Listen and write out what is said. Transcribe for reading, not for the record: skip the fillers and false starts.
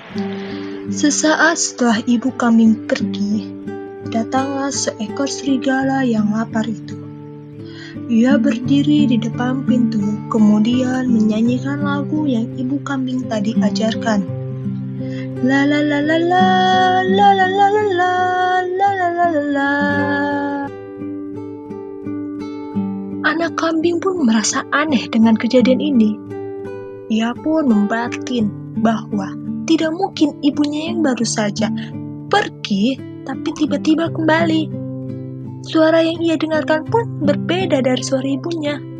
Sesaat setelah ibu kambing pergi, datanglah seekor serigala yang lapar itu. Ia berdiri di depan pintu, kemudian menyanyikan lagu yang ibu kambing tadi ajarkan. La la la la la, la la la la la, la la la la la. Anak kambing pun merasa aneh dengan kejadian ini. Ia pun membatin bahwa tidak mungkin ibunya yang baru saja pergi, tapi tiba-tiba kembali. Suara yang ia dengarkan pun berbeda dari suara ibunya.